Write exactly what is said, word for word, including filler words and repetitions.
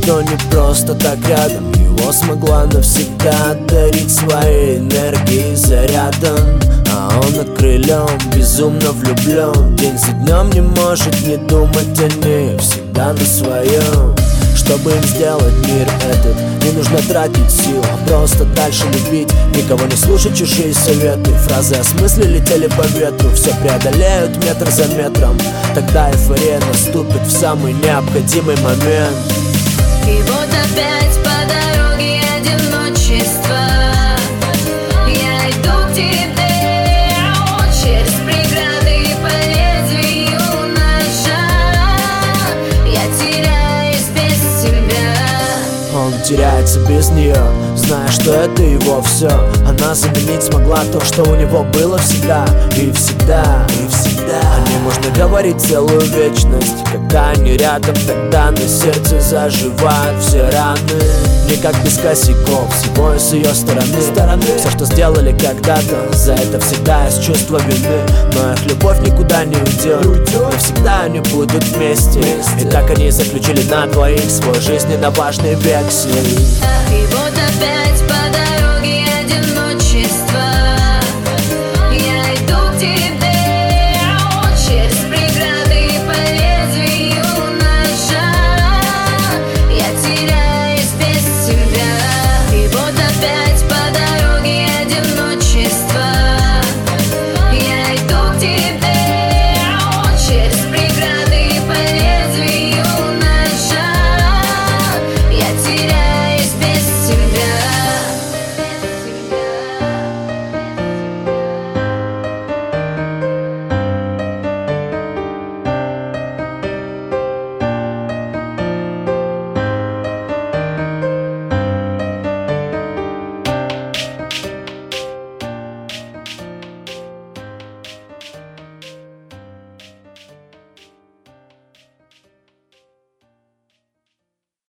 что не просто так рядом. Его смогла навсегда дарить своей энергией зарядом. А он окрылен, безумно влюблен, день за днем не может не думать о ней, всегда на своем. Чтобы им сделать мир этот, не нужно тратить сил, а просто дальше любить, никого не слушать чужие советы. Фразы о смысле летели по ветру, все преодолеют метр за метром. Тогда эйфория наступит в самый необходимый момент. И вот опять по дороге одиночества я иду к тебе через преграды по лезвию ножа. Я теряюсь без тебя. Он теряется без нее, зная, что это его все. Она заменить смогла то, что у него было всегда. И всегда, и всегда. О ней можно говорить целую вечность. Когда они рядом, тогда на сердце заживают все раны. Не как без косяков, всего и с ее стороны, стороны. Все, что сделали когда-то, за это всегда есть чувство вины. Но их любовь никуда не уйдет, навсегда они будут вместе. И так они заключили на двоих свой жизненно важный вексель. И вот опять по дороге